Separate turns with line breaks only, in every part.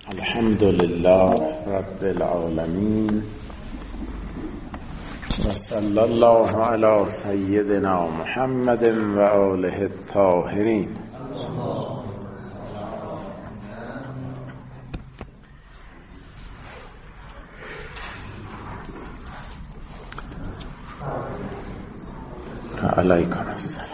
الحمد لله رب العالمين و صلی الله علی سیدنا محمد و آله الطاهرین. علیکم السلام.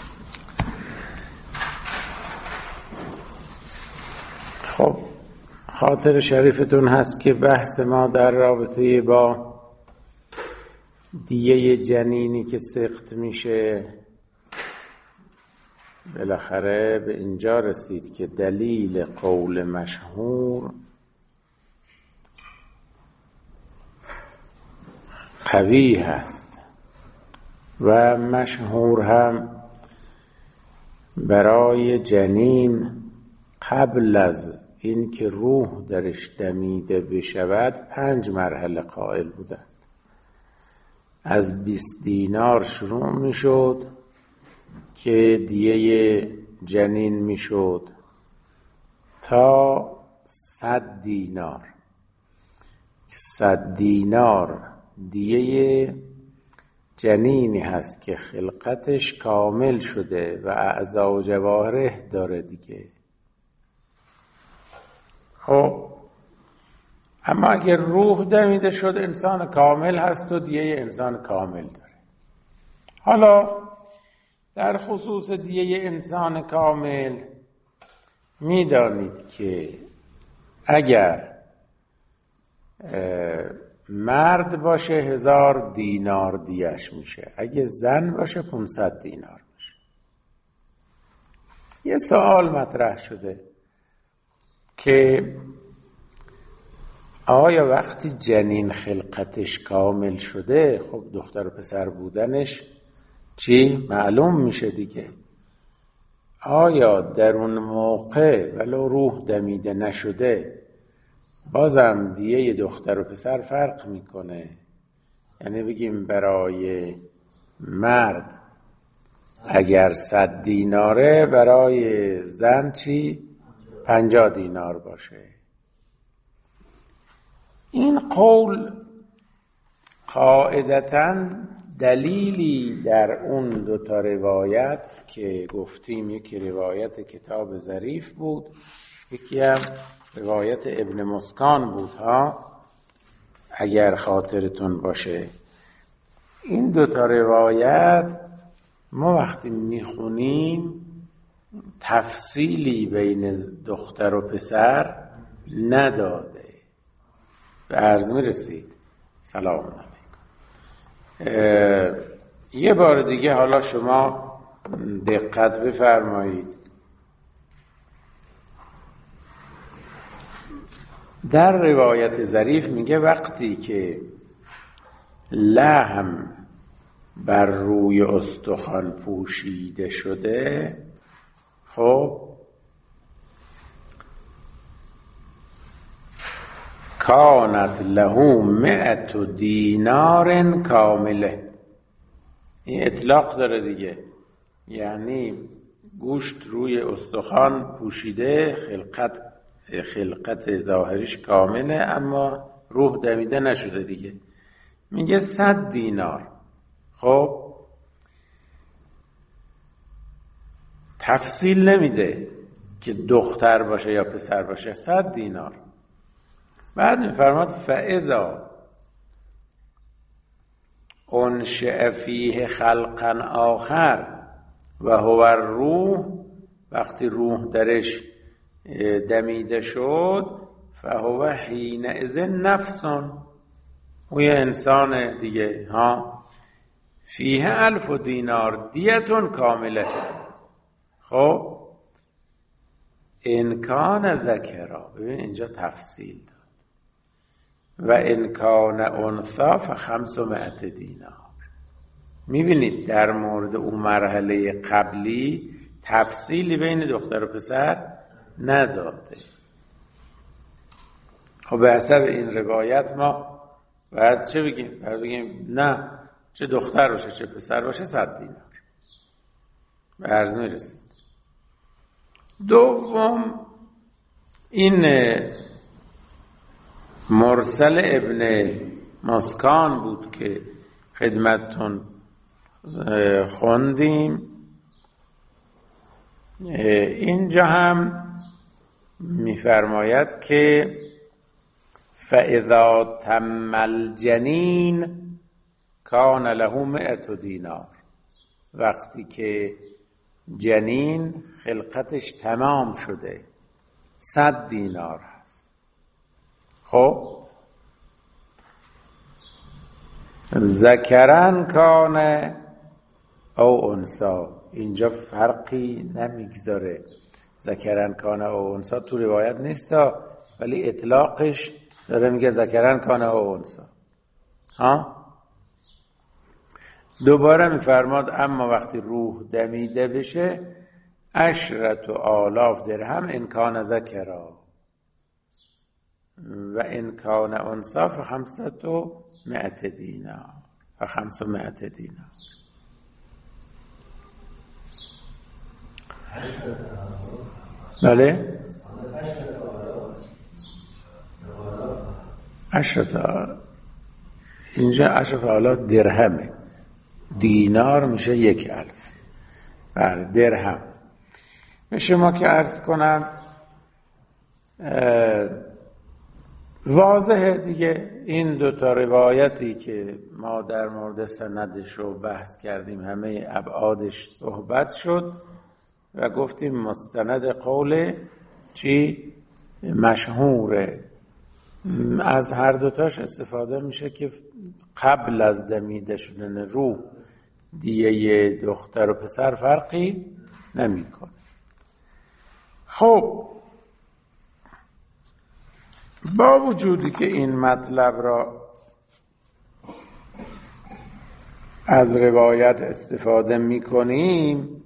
خب خاطر شریفتون هست که بحث ما در رابطه با دیه جنینی که سقط میشه بالاخره به اینجا رسید که دلیل قول مشهور قوی هست و مشهور هم برای جنین قبل از این که روح درش دمیده بشود 5 مرحله قائل بودند. از 20 دینار شروع می شد که دیه جنین می شد تا 100 دینار. 100 دینار دیه جنینی هست که خلقتش کامل شده و اعضا و جوارح داره دیگه. خب اما اگر روح دمیده شد انسان کامل هست و دیه انسان کامل داره. حالا در خصوص دیه انسان کامل میدانید که اگر مرد باشه 1000 دینار دیهش میشه، اگه زن باشه 500 دینار میشه. یه سوال مطرح شده که آیا وقتی جنین خلقتش کامل شده خب دختر و پسر بودنش چی؟ معلوم میشه دیگه. آیا در اون موقع ولو روح دمیده نشده بازم دیه دختر و پسر فرق میکنه؟ یعنی بگیم برای مرد اگر 100 دیناره برای زن چی؟ 50 دینار باشه. این قول قاعدتاً دلیلی در اون 2 روایت که گفتیم، یکی روایت کتاب ظریف بود، یکی هم روایت ابن مسکان بود اگر خاطرتون باشه. این 2 روایت ما وقتی میخونیم تفصیلی بین دختر و پسر نداده. به عرض میرسید. سلام علیکم. یه بار دیگه حالا شما دقت بفرمایید. در روایت ظریف میگه وقتی که لحم بر روی استخوان پوشیده شده، خب کانت له 100 دینار کامله. این اطلاق داره دیگه، یعنی گوشت روی استخوان پوشیده، خلقت ظاهریش کامله اما روح دمیده نشده دیگه. میگه 100 دینار. خب تفصیل نمیده که دختر باشه یا پسر باشه، 100 دینار. بعد میفرماد فاذا انشأ فیه خلقا آخر و هو الروح، وقتی روح درش دمیده شد فهو حینئذ نفس، او یه انسان دیگه فیه 1000 دینار دیتون کامله. خب ان کان ذکرا، ببین اینجا تفصیل داد، و ان کان انثی ف500 دینار. میبینید در مورد اون مرحله قبلی تفصیلی بین دختر و پسر نداده. خب به حسب این روایت ما باید چه بگیم؟ باید بگیم نه، چه دختر باشه چه پسر باشه 100 دینار. به عرض میرسید. دوم این مرسل ابن مسکان بود که خدمتتون خوندیم. اینجا هم میفرماید که فاذا تم الجنین کان له 100 دینار. وقتی که جنین خلقتش تمام شده 100 دینار هست. خب ذکرن کان او انثا، اینجا فرقی نمیگذاره. ذکرن کان او انثا تو روایت نیستا، ولی اطلاقش داره میگه ذکرن کان او انثا. دوباره میفرماد اما وقتی روح دمیده بشه 10,000 درهم ان کان ذکرا و ان کان انثا ف500 دینار و500 دینار. بله 10 اینجا 10,000 درهمه، دینار میشه 1,000. بله درهم. به شما که عرض کنم واضحه دیگه، این دوتا روایتی که ما در مورد سندش رو بحث کردیم همه ابعادش صحبت شد و گفتیم مستند قول چی؟ مشهوره. از هر دوتاش استفاده میشه که قبل از دمیده شدن روح دیه دختر و پسر فرقی نمیکنه. خب با وجودی که این مطلب را از روایت استفاده میکنیم،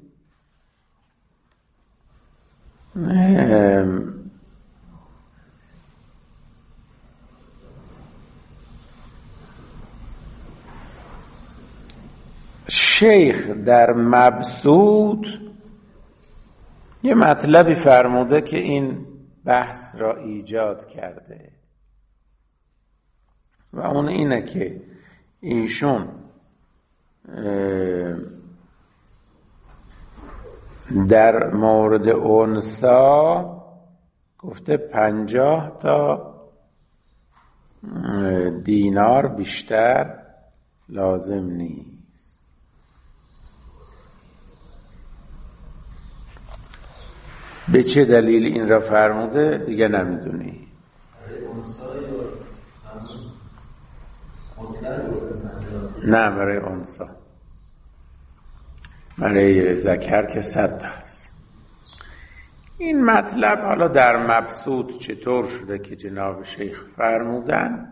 شیخ در مبسوط یه مطلبی فرموده که این بحث را ایجاد کرده و اون اینه که ایشون در مورد انثا گفته 50 تا دینار بیشتر لازم نیست. به چه دلیل این را فرموده دیگه نمیدونی. نه برای انثا، برای ذکر که 100 تا هست. این مطلب حالا در مبسوط چطور شده که جناب شیخ فرمودن،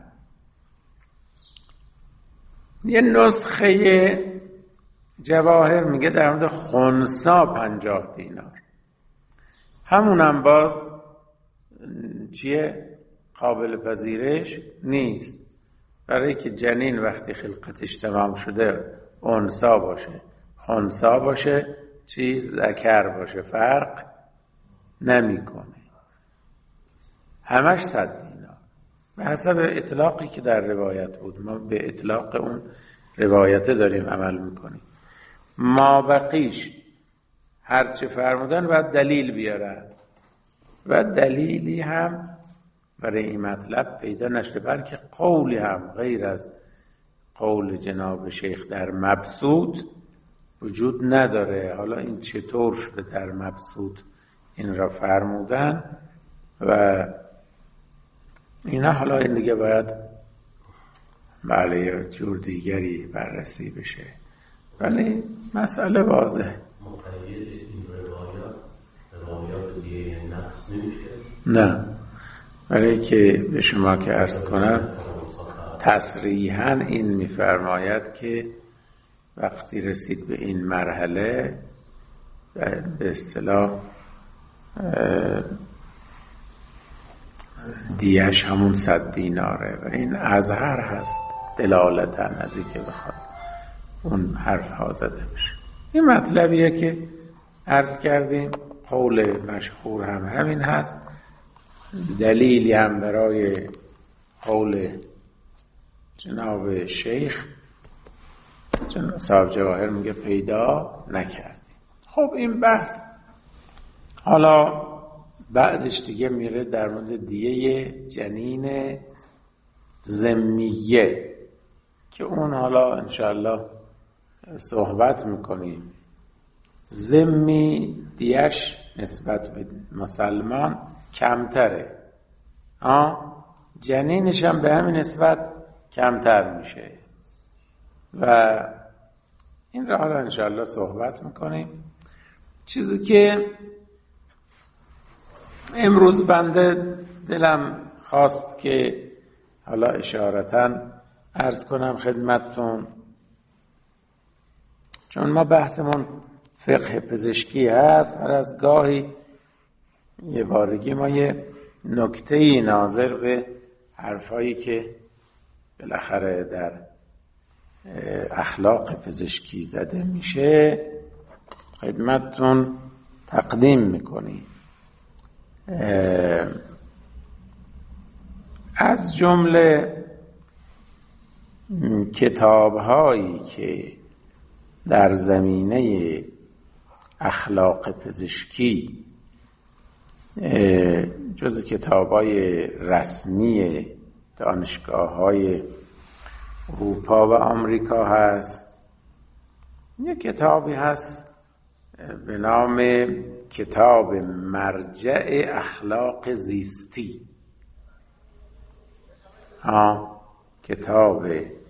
یه نسخه جواهر میگه در مورد خنثی 50 دینار. همونم باز چیه؟ قابل پذیرش نیست، برای که جنین وقتی خلقتش تمام شده انثی باشه خنثی باشه چیز ذکر باشه فرق نمیکنه، همش 100 دینار به حسب اطلاقی که در روایت بود. ما به اطلاق اون روایت داریم عمل میکنیم. ما بقیش هرچه فرمودن باید دلیل بیارن و دلیلی هم برای این مطلب پیدا نشده، بلکه قولی هم غیر از قول جناب شیخ در مبسوط وجود نداره. حالا این چطور شده در مبسوط این را فرمودن و اینا، حالا این دیگه باید بله جور دیگری بررسی بشه، ولی مسئله واضح.
مقید این روایات دیگه نقص نمیشه؟
نه، برای که به شما که عرض کنم تصریحاً این میفرماید که وقتی رسید به این مرحله به اصطلاح دیش همون 100 دیناره و این اظهر هست دلالتاً از این که بخواد اون حرف ها زده بشه. این مطلبیه که عرض کردیم، قول مشهور هم همین هست، دلیلی هم برای قول جناب شیخ صاحب جواهر میگه پیدا نکردیم. خب این بحث حالا بعدش دیگه میره در مورد دیه جنین ذمیه که اون حالا انشاءالله صحبت میکنیم. ذمی دیش نسبت به مسلمان کمتره، جنینش هم به همین نسبت کمتر میشه و این را حالا انشاءالله صحبت میکنیم. چیزی که امروز بنده دلم خواست که حالا اشارتاً عرض کنم خدمتتون، چون ما بحثمون فقه پزشکی هست، هر از گاهی یه بارگی ما یه نکته‌ای ناظر به حرفایی که بالاخره در اخلاق پزشکی زده میشه خدمتتون تقدیم میکنیم. از جمله کتاب‌هایی که در زمینه اخلاق پزشکی جز کتاب‌های رسمی دانشگاه‌های اروپا و آمریکا هست، یک کتابی هست به نام کتاب مرجع اخلاق زیستی. کتاب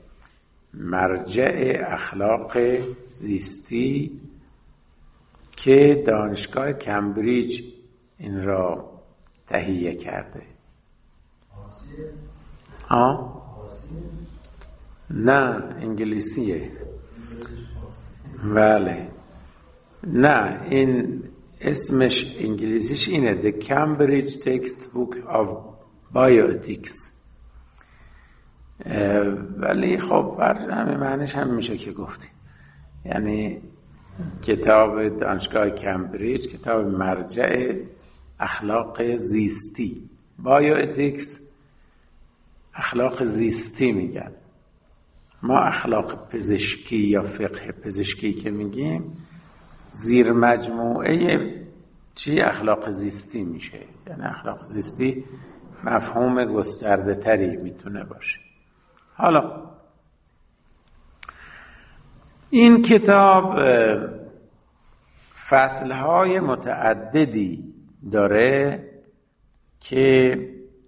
مرجع اخلاق زیستی که دانشگاه کمبریج این را تهیه کرده. نه انگلیسیه. بله نه این اسمش انگلیسیش اینه The Cambridge Textbook of Bioethics، ولی خب بر همه معنیش هم میشه که گفتیم، یعنی کتاب دانشگاه کمبریج، کتاب مرجع اخلاق زیستی. بایوئتیکس اخلاق زیستی میگن، ما اخلاق پزشکی یا فقه پزشکی که میگیم زیر مجموعه چی اخلاق زیستی میشه، یعنی اخلاق زیستی مفهوم گسترده تری میتونه باشه. حالا این کتاب فصلهای متعددی داره که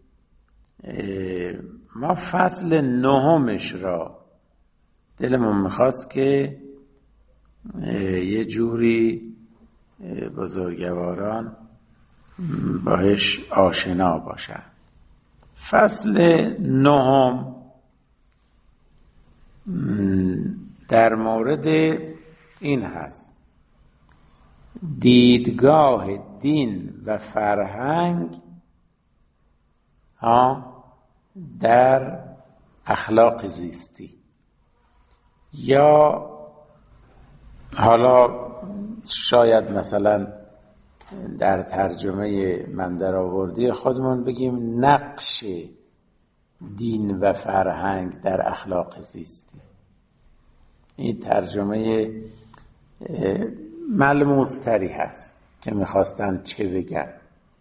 ما فصل 9 را دلمون میخواست که یه جوری بزرگواران باهاش آشنا باشن. فصل 9 در مورد این هست: دیدگاه دین و فرهنگ در اخلاق زیستی، یا حالا شاید مثلا در ترجمه من در آوردی خودمون بگیم نقش دین و فرهنگ در اخلاق زیستی. این ترجمه ملموس تری هست که میخواستن چه بگن.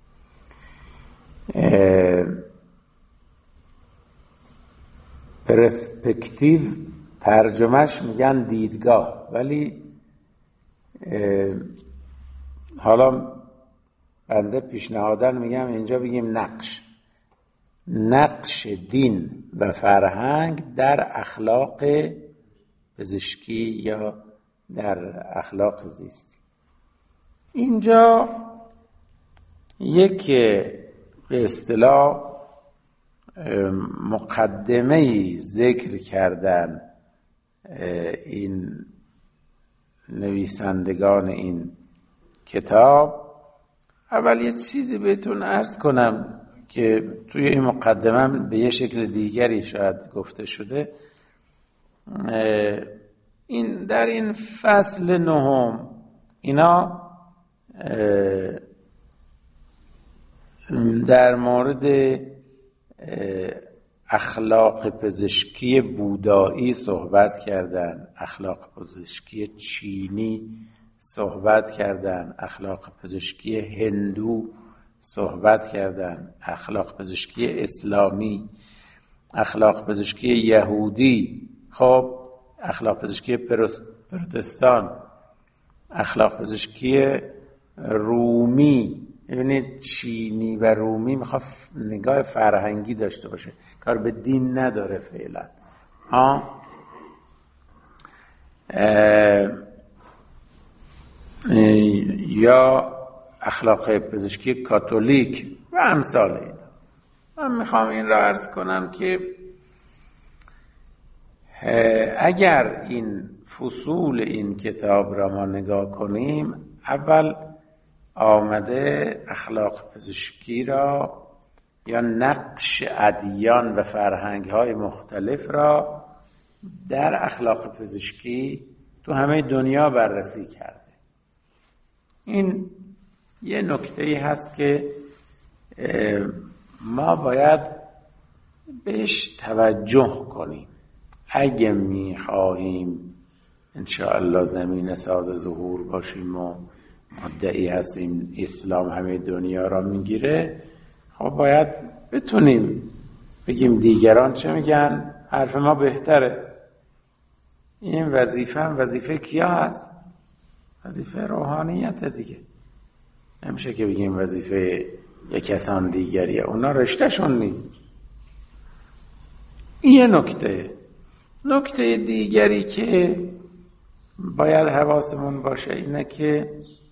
پرسپکتیو ترجمهش میگن دیدگاه، ولی حالا بنده پیشنهادن میگم اینجا بگیم نقش دین و فرهنگ در اخلاق پزشکی یا در اخلاق زیستی. اینجا یک به اصطلاح مقدمه‌ای ذکر کردن این نویسندگان این کتاب. اول یه چیزی بهتون عرض کنم که توی این مقدمه به یه شکل دیگری شاید گفته شده. این در این فصل 9 اینا در مورد اخلاق پزشکی بودایی صحبت کردن، اخلاق پزشکی چینی صحبت کردن، اخلاق پزشکی هندو صحبت کردن، اخلاق پزشکی اسلامی، اخلاق پزشکی یهودی، خب اخلاق پزشکی پروتستان، اخلاق پزشکی رومی. ببینید چینی و رومی میخواد نگاه فرهنگی داشته باشه، کار به دین نداره فعلا. یا اخلاق پزشکی کاتولیک و امثال این. من میخوام این را عرض کنم که اگر این فصول این کتاب را ما نگاه کنیم، اول آمده اخلاق پزشکی را یا نقش ادیان و فرهنگ‌های مختلف را در اخلاق پزشکی تو همه دنیا بررسی کرده. این یه نکته‌ای هست که ما باید بهش توجه کنیم اگه می‌خواهیم انشاءالله زمین ساز ظهور باشیم و مدعی هستیم اسلام همه دنیا را میگیره. خب باید بتونیم بگیم دیگران چه میگن، حرف ما بهتره. این وظیفه کیا هست؟ وظیفه روحانیت دیگه. نمیشه که بگیم وظیفه یک کسان دیگریه، اونا رشتهشون نیست. این یه نکته دیگری که باید حواسمون باشه اینه که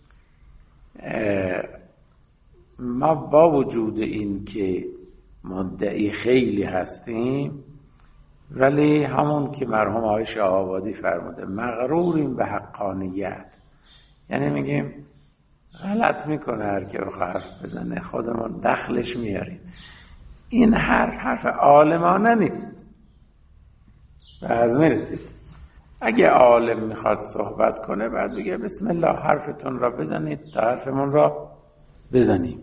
ما با وجود این که مدعی خیلی هستیم، ولی همون که مرحوم آقای شاه‌آبادی فرموده مغروریم به حقانیت. یعنی میگیم غلط میکنه هر که بخواه حرف بزنه، خودمون دخلش میاریم. این حرف عالمانه نیست. به عرض میرسید اگه عالم میخواد صحبت کنه بعد بگه بسم الله حرفتون را بزنید تا حرفمون را بزنیم.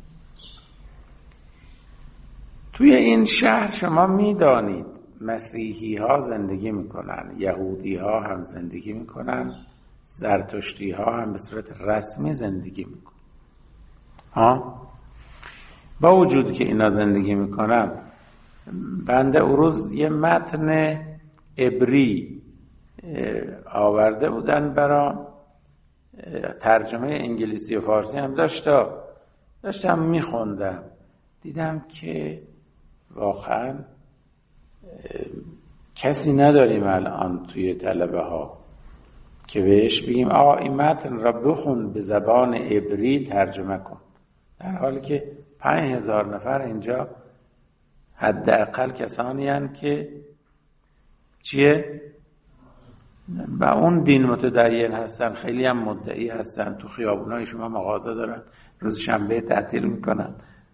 توی این شهر شما میدانید مسیحی ها زندگی میکنن، یهودی ها هم زندگی میکنن، زرتشتی ها هم به صورت رسمی زندگی میکنن. با وجود که اینا زندگی میکنن، بنده اون روز یه متن عبری آورده بودن برام، ترجمه انگلیسی و فارسی هم داشتم میخوندم، دیدم که واقعا کسی نداریم الان توی طلبه ها که بهش بگیم این متن را بخون به زبان عبری ترجمه کن، در حالی که 5000 نفر اینجا حداقل کسانی هستند که چیه؟ و اون دین متدین هستن، خیلی هم مدعی هستن، تو خیابونای شما مغازه دارن، روز شنبه تعطیل میکنن،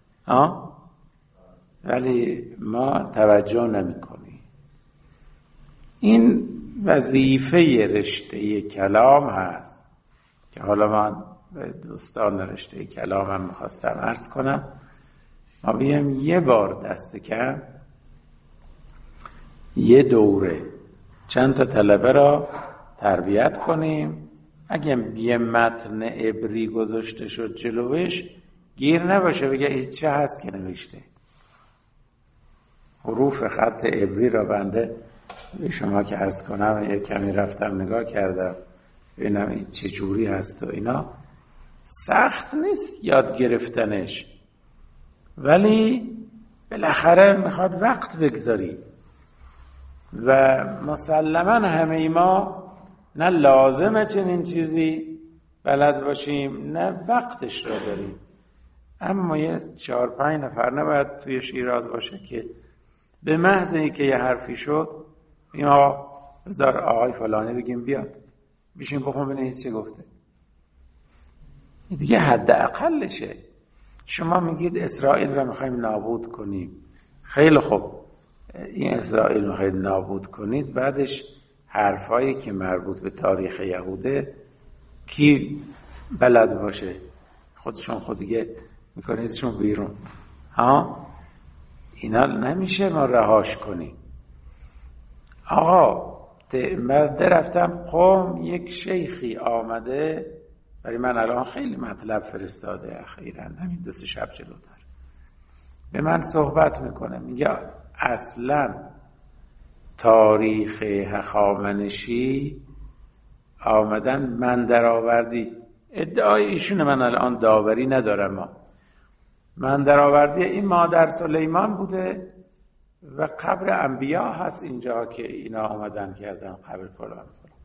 ولی ما توجه نمیکنیم. این وظیفه رشته کلام هست که حالا من به دوستان رشته کلام هم میخواستم عرض کنم. ما بیم یه بار دست کم یه دوره چند تا طلبه را تربیت کنیم. اگه یه متن عبری گذاشته شد جلوش، گیر نباشه بگه این چه هست که نوشته. حروف خط عبری را بنده به شما که عرض کنم یه کمی رفتم نگاه کردم ببینم این چه جوری هست و اینا. سخت نیست یاد گرفتنش، ولی بالاخره میخواد وقت بگذاری و مسلماً همه ما نه لازمه چنین چیزی بلد باشیم نه وقتش را داریم. اما یه 4-5 نفر نباید توی شیراز باشه که به محض اینکه یه حرفی شد اینا بذار آقای فلانی بگیم بیاد بیشین بخون ببینید چه گفته. این دیگه حد اقلشه. شما میگید اسرائیل را میخوایم نابود کنیم، خیلی خوب، این اسرائیل میخواید نابود کنید، بعدش حرفایی که مربوط به تاریخ یهوده کی بلد باشه؟ خودشون خود دیگه میکنیدشون بیرون. اینا نمیشه ما رهاش کنیم. آقا من رفتم قم، یک شیخی آمده برای من، الان خیلی مطلب فرستاده اخیراً همین 2-3 شب جلوتر، به من صحبت میکنه، میگه اصلا تاریخ هخامنشی آمدن من درآوردی، ادعای ایشونه، من الان داوری ندارم، من درآوردی این مادر سلیمان بوده و قبر انبیا هست اینجا که اینا آمدن کردن قبر فلان.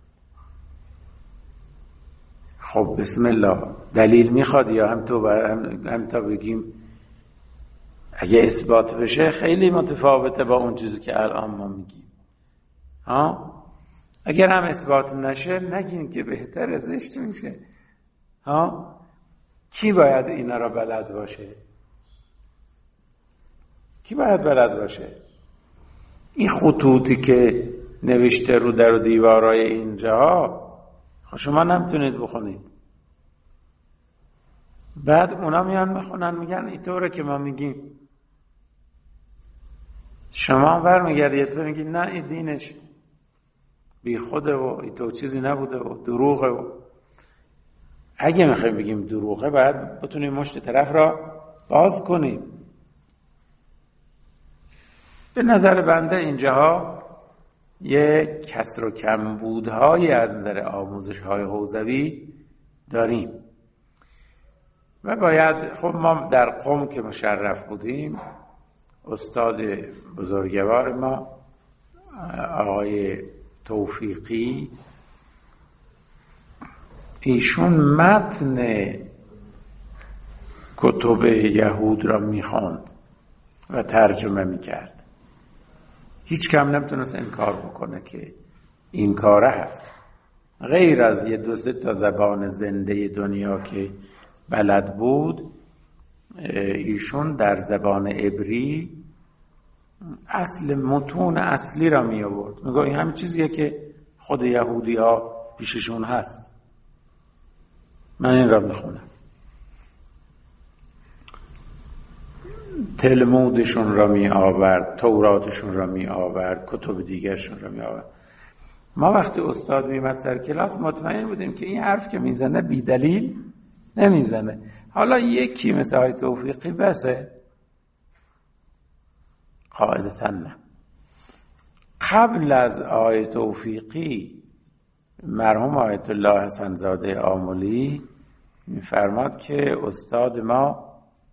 خب بسم الله، دلیل میخواد یا هم تا بگیم اگه اثبات بشه خیلی متفاوته با اون چیزی که الان ما میگیم. اگر هم اثبات نشه نگین که بهتر زشت میشه. کی باید اینا را بلد باشه؟ کی باید بلد باشه؟ این خطوطی که نوشته رو در و دیوارای اینجا شما نمیتونید بخونید. بعد اونا میان میخونن میگن اینطوره که ما میگیم. شما برمیگردید میگید نه این دینش بی خوده و این تو چیزی نبوده و دروغه. و اگه میخوایم بگیم دروغه باید بتونیم مشت طرف را باز کنیم. به نظر بنده اینجاها یه کسر و کمبودهای از نظر آموزش‌های حوزوی داریم و باید، خب ما در قم که مشرف بودیم، استاد بزرگوار ما آقای توفیقی، ایشون متن کتب یهود را میخوند و ترجمه میکرد. هیچ کم نمیتونست انکار بکنه که این کاره هست. غیر از 1-2 تا زبان زنده دنیا که بلد بود، ایشون در زبان عبری اصل متون اصلی را می آورد. میگه این همین چیزیه که خود یهودی ها پیششون هست، من این را میخونم. تلمودشون را می آورد، توراتشون را می آورد، کتب دیگرشون را می آورد. ما وقتی استاد میمد سر کلاس مطمئن بودیم که این حرف که میزنه بی دلیل نمیزنه. حالا یکی مثل آقای توفیقی بسه؟ قاعدتا نه. قبل از آقای توفیقی مرحوم آیت الله حسن زاده آملی میفرماد که استاد ما،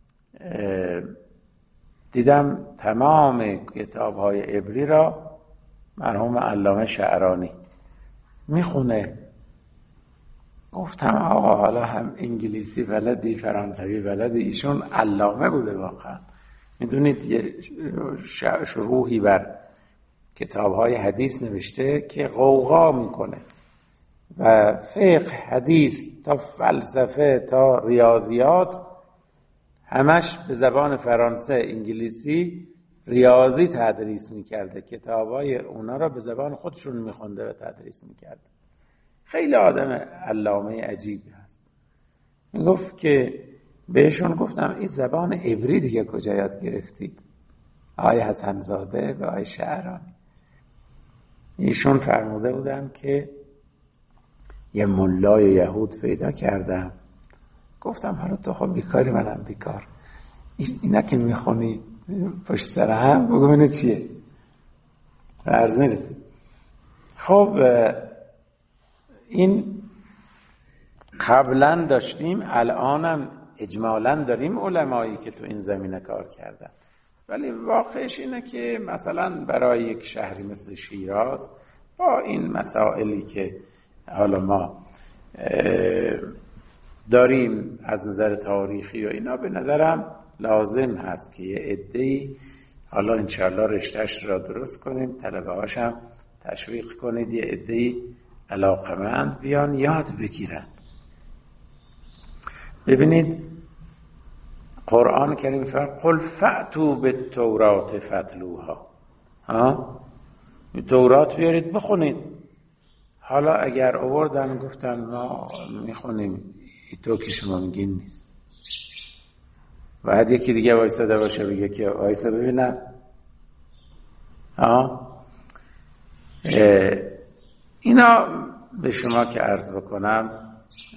دیدم تمام کتاب‌های عبری را مرحوم علامه شعرانی میخونه. گفتم آقا حالا هم انگلیسی بلدی، فرانسوی بلدی، ایشون علامه بوده واقعا. میدونید یه شروحی بر کتاب‌های حدیث نوشته که غوغا میکنه و فقه، حدیث تا فلسفه تا ریاضیات همش به زبان فرانسه، انگلیسی، ریاضی تدریس میکرده. کتابای اونا را به زبان خودشون میخونده و تدریس میکرده. خیلی آدم علامه عجیبی هست. میگفت که بهشون گفتم این زبان عبری دیگه کجا یاد گرفتید؟ آقای حسن زاده و آقای شعرانی. ایشون فرموده بودن که یه ملای یهود پیدا کردم. گفتم حالا تو خب بیکاری، منم بیکار، اینا که میخونی پشت سر هم بگو اینه چیه؟ عرض نرسید. خب این قبلا داشتیم، الانم اجمالا داریم علمایی که تو این زمینه کار کردن، ولی واقعش اینه که مثلا برای یک شهری مثل شیراز با این مسائلی که حالا ما داریم از نظر تاریخی و اینا، به نظرم لازم هست که یه عده‌ای، حالا انشاءالله رشتهش را درست کنیم، طلبه هاشم تشویق کنید، یه عده‌ای علاقمند بیان یاد بگیرن. ببینید قرآن کریم فرمود قل فأتوا بالتوراة فاتلوها، تورات بیارید بخونید. حالا اگر آوردن گفتن ما میخونیم، تو که شما میگین نیست، بعد یکی دیگه وایساده باشه بگه که وایسا ببینم اینا به شما که عرض بکنم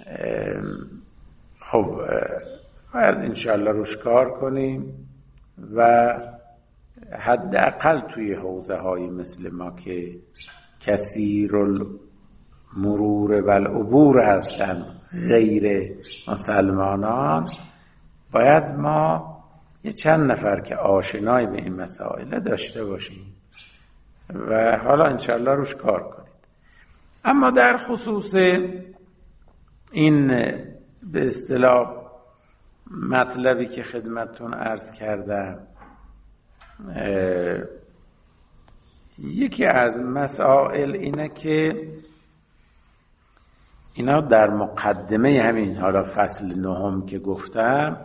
خب باید انشاءالله روش کار کنیم و حداقل توی حوزه های مثل ما که کثیر المرور و العبور هستن غیر مسلمانان، باید ما یه چند نفر که آشنایی به این مسائل داشته باشیم و حالا انشاءالله روش کار کنید. اما در خصوص این به اصطلاح مطلبی که خدمتتون عرض کردم، یکی از مسائل اینه که اینا در مقدمه همین حالا فصل 9 که گفتم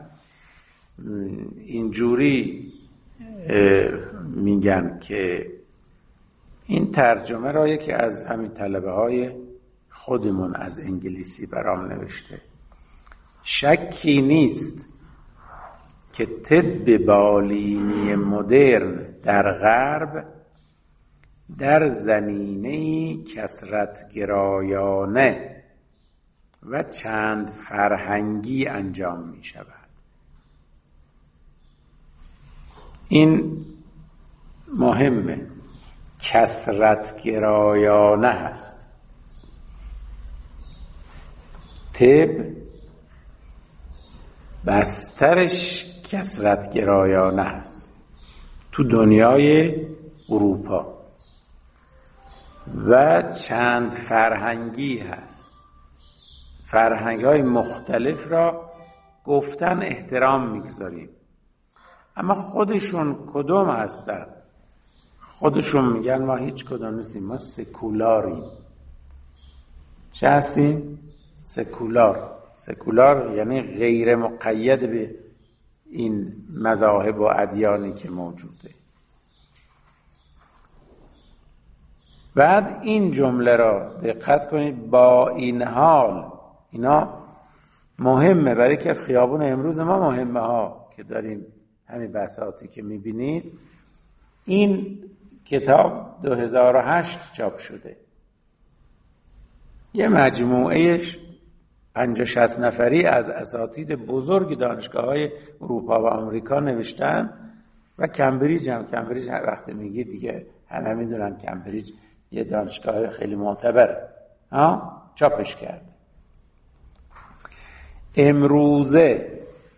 اینجوری میگن که این ترجمه را یکی از همین طلبه های خودمون از انگلیسی برام نوشته: شکی نیست که طب بالینی مدرن در غرب در زمینه‌ای کثرت‌گرایانه و چند فرهنگی انجام می شود. این مهمه، کثرت‌گرایانه هست. طب بسترش کثرت‌گرایانه هست تو دنیای اروپا و چند فرهنگی هست. فرهنگ‌های مختلف را گفتن احترام میگذاریم، اما خودشون کدوم هستن؟ خودشون میگن ما هیچ کدوم نیستیم، ما سکولاریم. چه هستیم؟ سکولار یعنی غیر مقید به این مذاهب و ادیانی که موجوده. بعد این جمله را دقت کنید: با این حال. اینا مهمه برای که خیابون امروز ما مهمه ها که داریم همین بساطی که میبینید. این کتاب 2008 چاپ شده، یه مجموعهش 50-60 نفری از اساتید بزرگ دانشگاه‌های اروپا و آمریکا نوشتن و کمبریج هر وقت میگی دیگه همه میدونن کمبریج یه دانشگاه خیلی معتبره، چاپش کرده. امروزه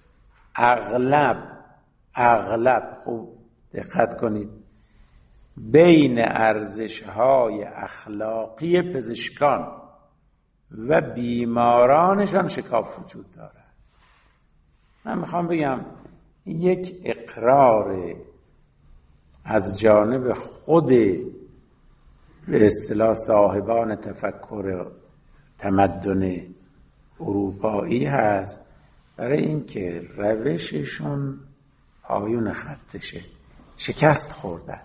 اغلب خوب دقت کنید بین ارزش‌های اخلاقی پزشکان و بیمارانشان شکاف وجود دارد. من میخوام بگم یک اقرار از جانب خود به اصطلاح صاحبان تفکر تمدن اروپایی هست برای اینکه روششون پایون خطشه، شکست خوردن.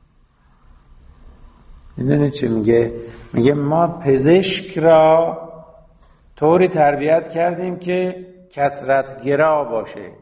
میدونید چه میگه؟ میگه ما پزشک را طوری تربیت کردیم که کثرت‌گرا باشه.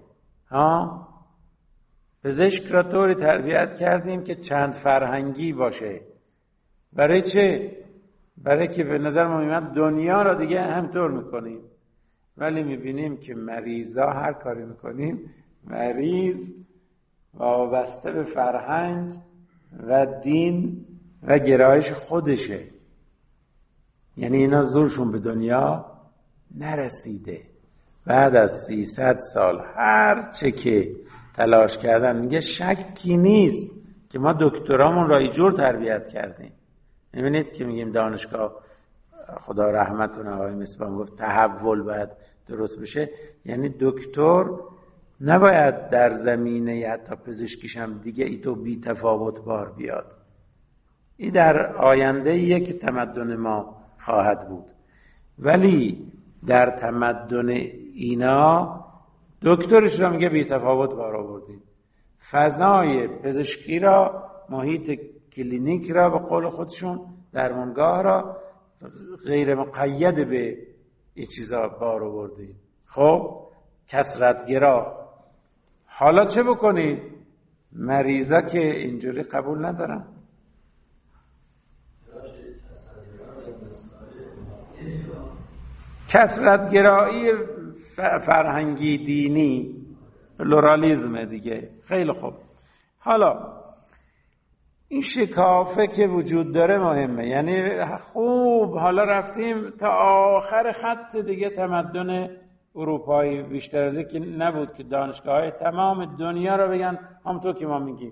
پزشک را طوری تربیت کردیم که چند فرهنگی باشه. برای چه؟ برای که به نظر ما میاد دنیا را دیگه همطور میکنیم، ولی میبینیم که مریضا هر کاری میکنیم مریض وابسته به فرهنگ و دین و گرایش خودشه. یعنی اینا زورشون به دنیا نرسیده. بعد از 300 سال هر چه که تلاش کردن، میگه شکی نیست که ما دکترامون را اینجور تربیت کردیم. میبینید که میگیم دانشگاه، خدا رحمت کنه آقای مصباح گفت تحول باید درست بشه، یعنی دکتر نباید در زمینه حتی پزشکیش هم دیگه ای تو بی تفاوت بار بیاد. این در آینده یک تمدن ما خواهد بود، ولی در تمدن اینا دکترش را میگه بی تفاوت بار آوردید. فضای پزشکی را، محیط کلینیک را، به قول خودشون درمانگاه را غیر مقید به این چیزا بار آوردید. خب کثرت‌گرا. حالا چه بکنید؟ مریضا که اینجوری قبول ندارن، کثرت‌گرایی فرهنگی دینی، پلورالیزم دیگه. خیلی خوب. حالا این شکافه که وجود داره مهمه، یعنی خوب حالا رفتیم تا آخر خط دیگه تمدن اروپایی، بیشتر از اینکه نبود که دانشگاه‌های تمام دنیا رو بگن همونطور که ما میگیم.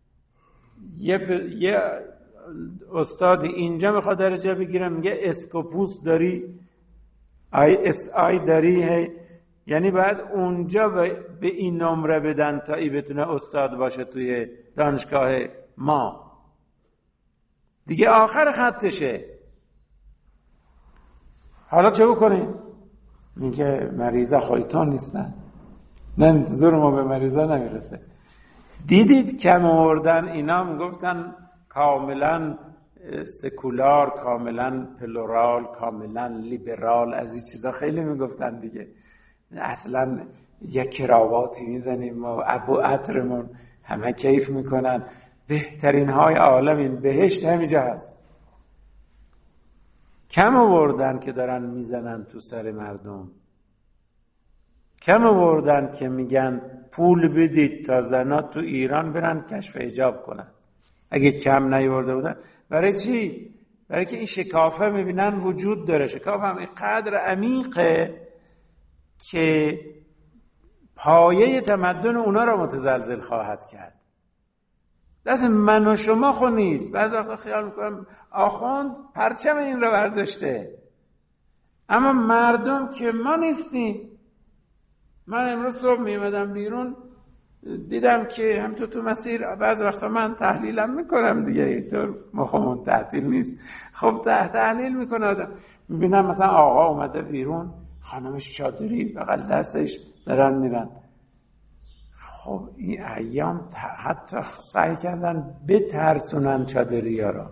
یه استادی اینجا میخواد درجه بگیره میگه اسکوپوس داری، ISI داری، یعنی باید اونجا به این نمره بدن تا ای بتونه استاد باشه توی دانشگاه ما دیگه. آخر خطشه. حالا چه بکنیم؟ میگه مریضا خودتون نیستن، نه زور ما به مریضا نمیرسه. دیدید کم آوردن اینا، میگفتن کاملا سکولار، کاملا پلورال، کاملا لیبرال، از این چیزا خیلی میگفتن دیگه. اصلا یک کراواتی میزنیم و ابو عطرمون همه کیف میکنن، بهترین های عالم، این بهشت همینجا هست. کم آوردن که دارن میزنن تو سر مردم، کم آوردن که میگن پول بدید تا زنا تو ایران برن کشف حجاب کنن. اگه کم نیاورده بودن، برای چی؟ برای که این شکافه میبینن وجود داره. شکافه هم اینقدر عمیقه که پایه تمدن اونا رو متزلزل خواهد کرد. دست من و شما خود نیست. بعضی وقتا خیال میکنم آخوند پرچم این رو برداشته، اما مردم که ما نیستیم. من امروز صبح میمدم بیرون، دیدم که هم تو مسیر بعضی وقتا من تحلیلم میکنم دیگه، اینطور مخمون تعطیل نیست. خب تحلیل میکنه آدم، میبینم مثلا آقا اومده بیرون، خانمش چادری بغل دستش دارن میرن. خب این ایام حتی سعی کردن بترسونن چادری‌ها را،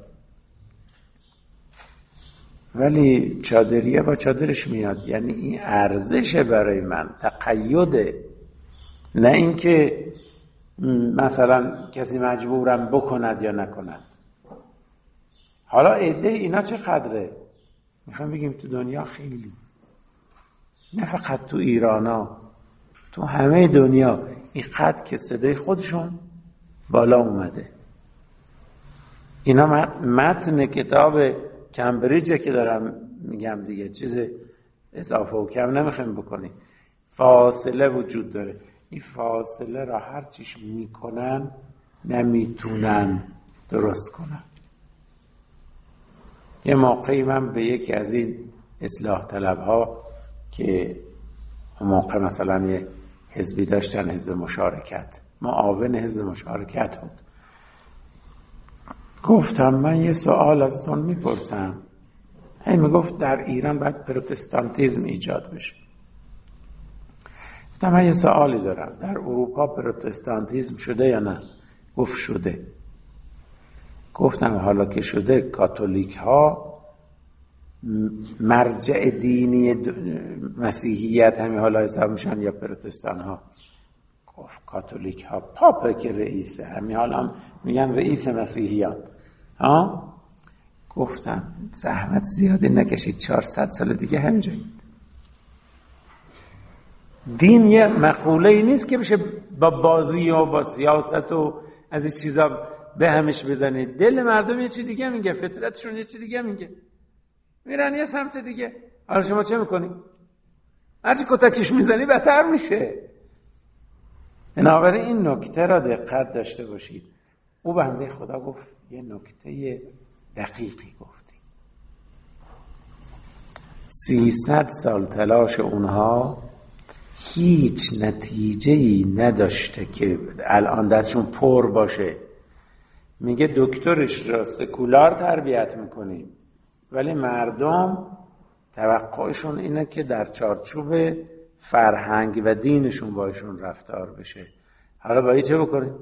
ولی چادریه با چادرش میاد. یعنی این ارزشه برای من، تقیده، نه اینکه مثلا کسی مجبورم بکند یا نکند. حالا عده اینا چه قدره؟ میخوام بگیم تو دنیا خیلی، نه فقط تو ایرانا، تو همه دنیا این قد که صدای خودشون بالا اومده. اینا متن کتاب کمبریجه که دارم میگم دیگه، چیز اضافه و کم نمیخوایم بکنیم. فاصله وجود داره، این فاصله را هر چیش میکنن نمیتونن درست کنن. یه موقعی من به یکی از این اصلاح طلبها که اون موقع مثلا یه حزبی داشتن، حزب مشارکت، معاون حزب مشارکت بود، گفتم من یه سوال ازتون میپرسم. میگفت در ایران باید پروتستانتیزم ایجاد بشه. گفتم من یه سوالی دارم، در اروپا پروتستانتیزم شده یا نه؟ گفت شده. گفتم حالا که شده، کاتولیک ها مرجع دینی مسیحیت همین حالا حساب میشن یا پروتستان ها؟ گفت کاتولیک ها، پاپ که رئیسه، همین حالا هم میگن رئیس مسیحیان. گفتم زحمت زیاده نکشید، 400 سال دیگه همینجایید. دین یه مقوله‌ای نیست که بشه با بازی و با سیاست و از این چیزا به همش بزنید. دل مردم یه چی دیگه میگه، فطرتشون یه چی دیگه میگه، میرن یه سمت دیگه. حالا شما چه میکنی؟ هرچی کتکش میزنی بهتر میشه. بنابراین این نکته را دقت داشته باشید. او بنده خدا گفت یه نکته دقیقی گفتی. 300 سال تلاش اونها هیچ نتیجه‌ای نداشته که الان دستشون پر باشه. میگه دکترش را سکولار تربیت میکنیم، ولی مردم توقعشون اینه که در چارچوب فرهنگ و دینشون باشون رفتار بشه. حالا باید چه بکنیم؟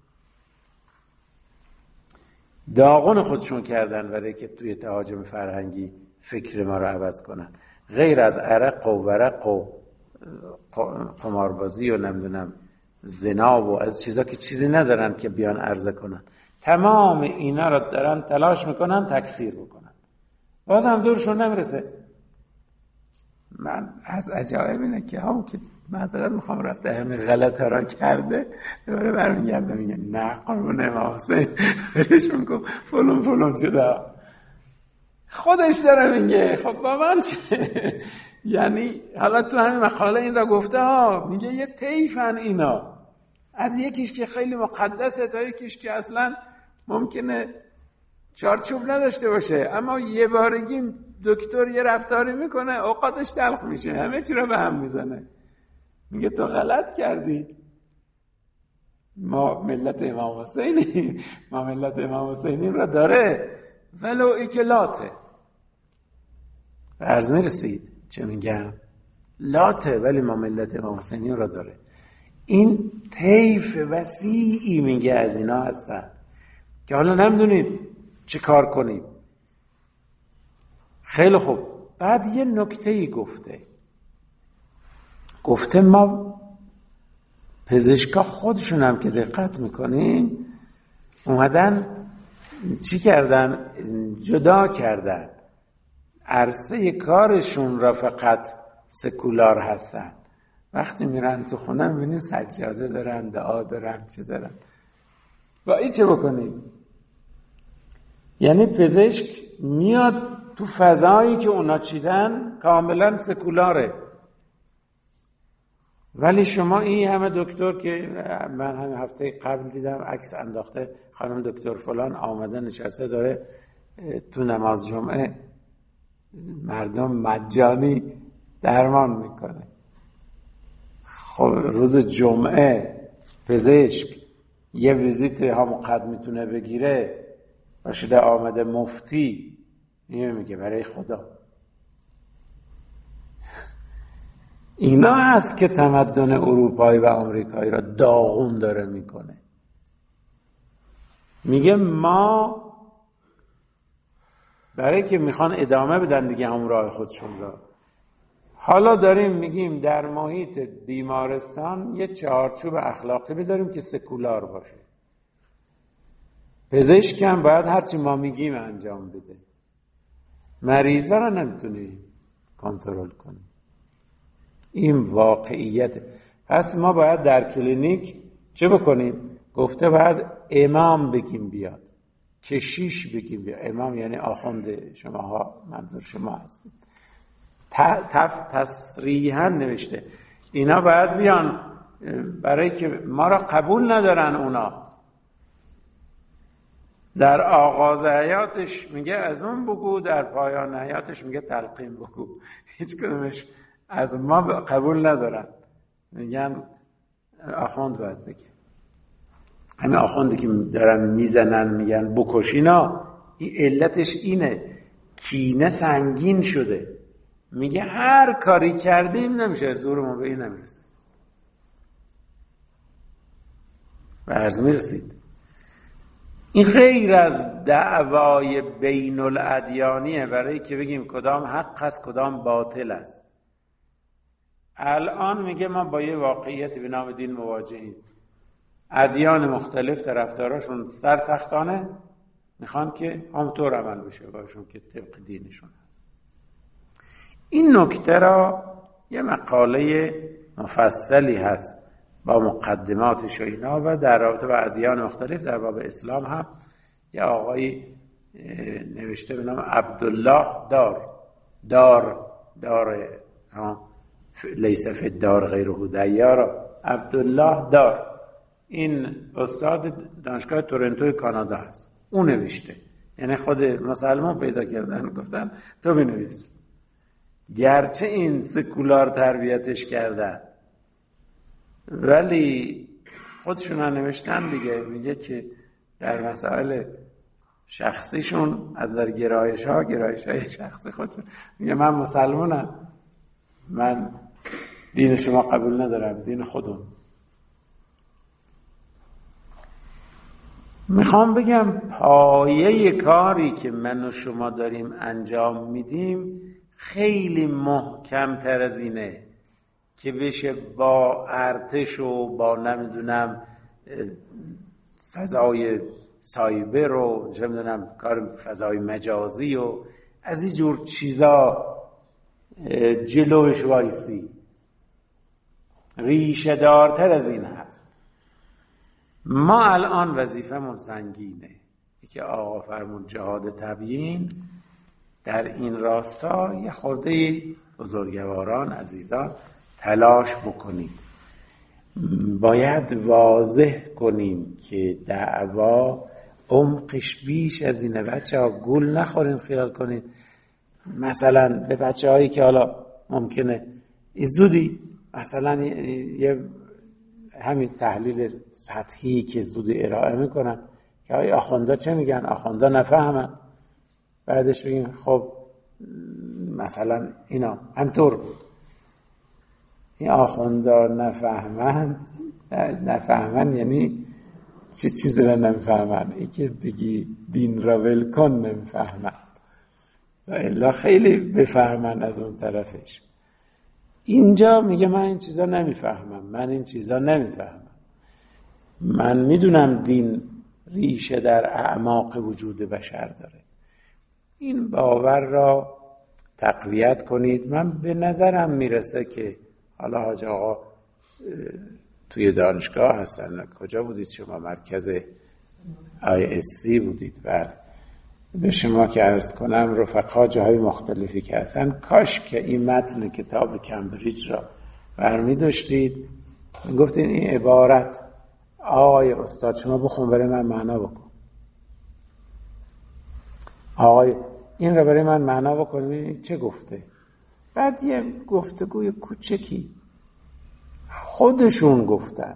داغون خودشون کردن برای که توی تهاجم فرهنگی فکر ما رو عوض کنن. غیر از عرق و ورق و قماربازی و نمیدونم زنا و از چیزا که چیزی ندارن که بیان عرضه کنن، تمام اینا رو دارن تلاش میکنن تکثیر بکنن. باز هم زورشون نمیرسه. من از عجایب اینه که همون که معذرت میخوام رفته همه غلط ها را کرده دوباره برمیگرده میگه نه قربون امام حسین برشون کن فلان شده. خودش داره میگه خب با من چه؟ یعنی حالا تو همین مقاله این را گفته ها، میگه یه طیفن اینا، از یکیش که خیلی مقدسه تا یکیش که اصلا ممکنه چارچوب نداشته باشه، اما یه بارگی دکتر یه رفتاری میکنه اوقاتش تلخ میشه، همه چی رو به هم میزنه. میگه تو غلط کردی، ما ملت امام حسینی را داره ولو ایکلاته. عرض میرسید چه میگم؟ لاته ولی ما ملت امام حسینی را داره. این طیف وسیعی میگه از اینا هستن که حالا نمیدونید چه کار کنیم. خیلی خوب، بعد یه نکته‌ای گفته ما پزشکا خودشون هم که دقت میکنیم اومدن چی کردن؟ جدا کردن عرصه کارشون را فقط سکولار هستن. وقتی میرن تو خونه میبینی سجاده دارن، دعا دارن، چه دارن. با این چه بکنیم؟ یعنی پزشک میاد تو فضایی که اونا چیدن کاملا سکولاره، ولی شما این همه دکتر که من همین هفته قبل دیدم عکس انداخته خانم دکتر فلان آمده نشسته داره تو نماز جمعه مردم مجانی درمان میکنه. خب روز جمعه پزشک یه ویزیت همونقدر میتونه بگیره، باشده آمده مفتی میگه برای خدا. اینا هست که تمدن اروپایی و آمریکایی را داغون داره میکنه. میگه ما برای که میخوان ادامه بدن دیگه همون راه خودشون را، حالا داریم میگیم در محیط بیمارستان یه چارچوب اخلاقی بذاریم که سکولار باشه. پزشک هم باید هرچی ما میگیم انجام بده، مریضا را نمیتونی کنترل کنی. این واقعیت. پس ما باید در کلینیک چه بکنیم؟ گفته باید امام بگیم بیاد، کشیش بگیم بیاد. امام یعنی آخوند شماها، منظور شما هستید. تصریحا نوشته اینا باید بیان، برای که ما را قبول ندارن. اونا در آغاز حیاتش میگه از اون بگو، در پایان حیاتش میگه تلقین بگو. هیچ کدومش از ما قبول ندارن، میگن آخوند باید بگه. همین آخوندی که دارن میزنن میگن بکشینا، این علتش اینه، کینه سنگین شده. میگه هر کاری کردیم نمیشه، زور ما به این نمیرسه. و عرض میرسید این غیر از دعوای بین الادیانیه برای که بگیم کدام حق است کدام باطل است. الان میگه ما با یه واقعیت به نام دین مواجهیم. ادیان مختلف طرفداراشون سرسختانه میخوان که همونطور عمل بشه باشون که طبق دینشون هست. این نکته را یه مقاله مفصلی هست با مقدماتش و اینا، و در رابطه با ادیان مختلف در باب اسلام هم یه آقایی نوشته به نام عبدالله دار لیس فی الدار غیره دیارا. عبدالله دار این استاد دانشگاه تورنتو کانادا هست، اون نوشته. یعنی خود مسلمان پیدا کردن گفتن تو بنویس، گرچه این سکولار تربیتش کردن ولی خودشون هم نوشتن دیگه. میگه که در مسائل شخصیشون از در گرایش های شخصی خودشون میگه من مسلمانم، من دین شما قبول ندارم، دین خودم. میخوام بگم پایه کاری که من و شما داریم انجام میدیم خیلی محکم تر از اینه که بشه با ارتش و با نمیدونم فضای سایبر و نمیدونم کار فضای مجازی و از این جور چیزا جلوش وایسی. ریشه دارتر از این هست. ما الان وظیفمون سنگینه که آقا فرمود جهاد تبیین در این راستا یه خورده بزرگواران عزیزان تلاش بکنید. باید واضح کنیم که دعوا عمقش بیش از اینه. بچه ها گول نخورین خیال کنید مثلا به بچه هایی که حالا ممکنه زودی مثلا یه همین تحلیل سطحی که زودی ارائه میکنن که آیا آخوندا چه میگن، آخوندا نفهمن، بعدش بگیم خب مثلا اینا همطور بود. این آخوندا نفهمن یعنی چه چیزی را نمیفهمن؟ ای که بگی دین را ول کن نمیفهمن و الا خیلی بفهمن از اون طرفش. اینجا میگه من این چیزا نمیفهمم، من میدونم دین ریشه در اعماق وجود بشر داره. این باور را تقویت کنید. من به نظرم میرسه که حالا حاج آقا توی دانشگاه هستن، کجا بودید شما؟ مرکز ISC بودید. بله، به شما که عرض کنم رفقا جاهای مختلفی که هستن، کاش که این متن کتاب کمبریج را برمی داشتید گفتین این عبارت آقای استاد شما بخون برای من معنا بکن، آقای این را برای من معنا بکن چه گفته. بعد یه گفتگوی کوچکی خودشون گفتن.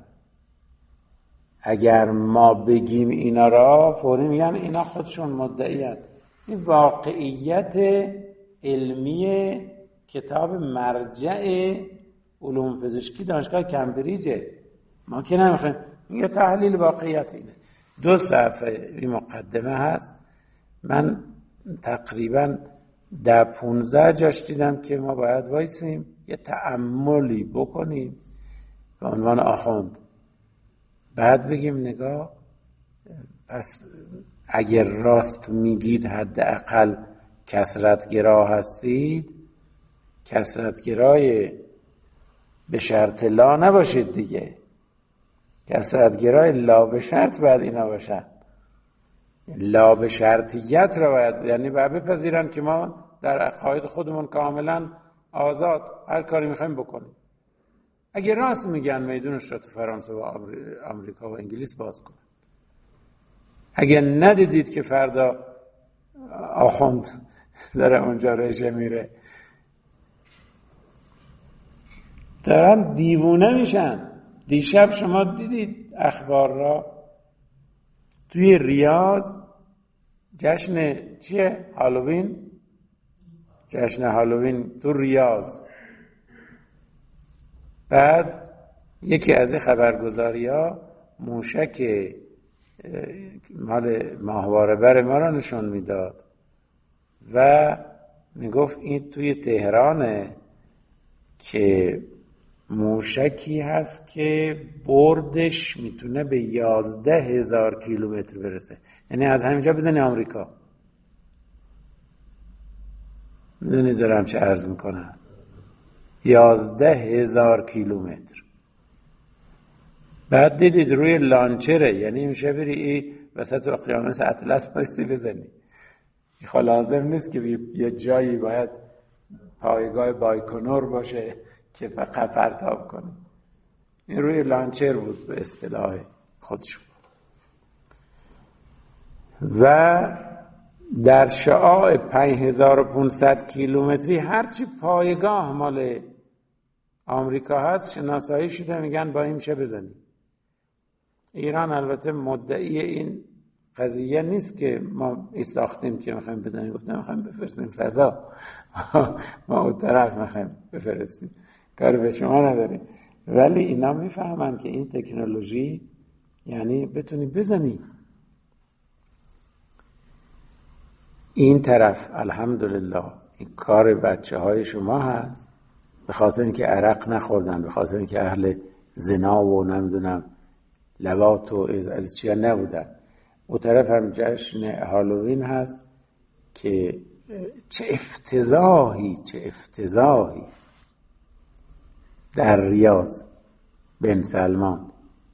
اگر ما بگیم اینا را فوری میگن اینا خودشون مدعیان. این واقعیت علمی کتاب مرجع علوم پزشکی دانشگاه کمبریجه. ما که نمیخوایم، میگه تحلیل واقعیت اینه. 2 صفحه این مقدمه هست. من تقریبا 15 جاش دیدم که ما باید وایسیم یه تأملی بکنیم به عنوان آخوند، بعد بگیم نگاه پس اگر راست میگید حداقل کثرت‌گرا هستید، کثرت‌گرای به شرط لا نباشید دیگه، کثرت‌گرای لا به شرط باید اینا باشن. لا به شرطیت را باید، یعنی باید بپذیرن که ما در عقاید خودمون کاملا آزاد هر کاری میخوایم بکنیم. اگه راست میگن میدونش را تو فرانسه و آمریکا و انگلیس باز کنن. اگه ندیدید که فردا آخوند داره اونجا رژه میره، دارن دیوونه میشن. دیشب شما دیدید اخبار را، توی ریاض جشن چیه؟ هالووین، جشن هالووین تو ریاض. بعد یکی از این خبرگزاری‌ها موشک مال ماهواره بر ما را نشون میداد و میگفت این توی تهرانه که موشکی هست که بردش میتونه به 11,000 کیلومتر برسه، یعنی از همینجا بزنی آمریکا. میدونی دارم چه عرض میکنم؟ 11,000 کیلومتر. بعد دیدید روی لانچره، یعنی میشه بری ای وسط اقیانوس اطلس پایسی بزنی. خب لازم نیست که یه جایی باید پایگاه بایکنور باشه که فقط پرتاب کنه. این روی لانچر بود به اصطلاح خودشون. و در شعاع 5500 کیلومتری هرچی پایگاه مال آمریکا هست شناسایی شده، میگن با این میشه بزنی. ایران البته مدعی این قضیه نیست که ما ای ساختیم که میخوایم بزنیم، گفتم میخوایم بفرستیم فضا ما اون طرف میخوایم بفرستیم، کار به شما نداریم. ولی اینا میفهمن که این تکنولوژی یعنی بتونی بزنی. این طرف الحمدلله این کار بچه های شما هست، به خاطر اینکه عرق نخوردن، به خاطر اینکه اهل زنا و نمیدونم لواط و از چیا نبودن. اون طرف هم جشن هالووین هست که چه افتضاحی در ریاض بن سلمان.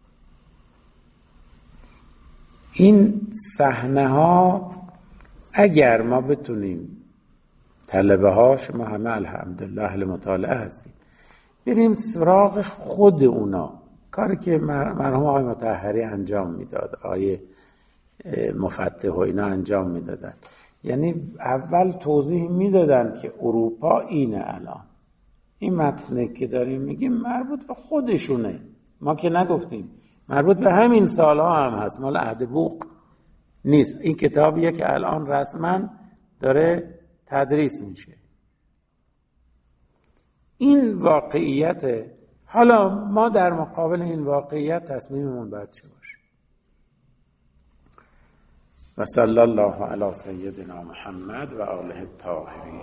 این صحنه ها اگر ما بتونیم، طلبه ها شما همه الحمدلله اهل مطالعه هستید، بریم سراغ خود اونا، کاری که مرحوم آقای مطهری انجام میداد، آقای مفتح و اینا انجام میدادن، یعنی اول توضیح میدادن که اروپا اینه، الان این متنه که داریم میگیم مربوط به خودشونه، ما که نگفتیم، مربوط به همین سالها هم هست، مال عهد بوق نیست. این کتابیه که الان رسما داره تدریس میشه. این واقعیت. حالا ما در مقابل این واقعیت تصمیممون باید چه باشه؟ و صلی الله علی سیدنا محمد و آله الطاهرین.